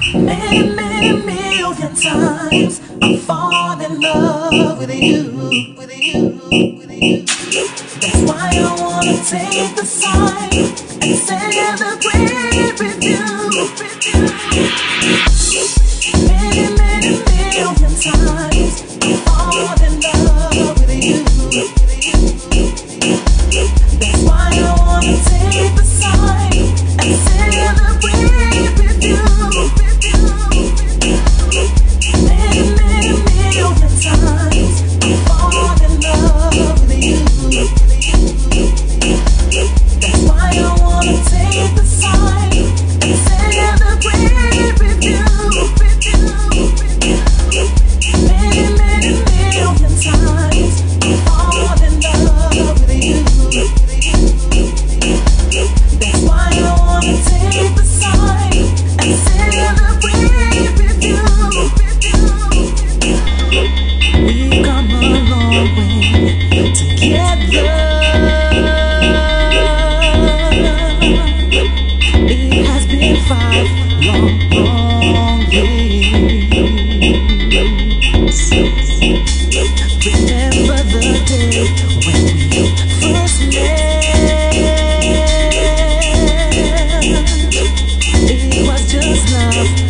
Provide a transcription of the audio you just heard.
Many, many million times I fall in love with you, with you, with you. That's why I wanna take the sign and celebrate with you, with you. Many, many million times I fall in love with you, with you. That's why I wanna take the sign and celebrate with you, with you. Many, many million times I fall in love with you. That's why I wanna take the sign and celebrate with you, with you. Many, many million times I fall in love with you. That's why I wanna take the sign and celebrate with you, with you. We've come a long way together. It has been 5 long years. Remember the day when we first met. It was just love.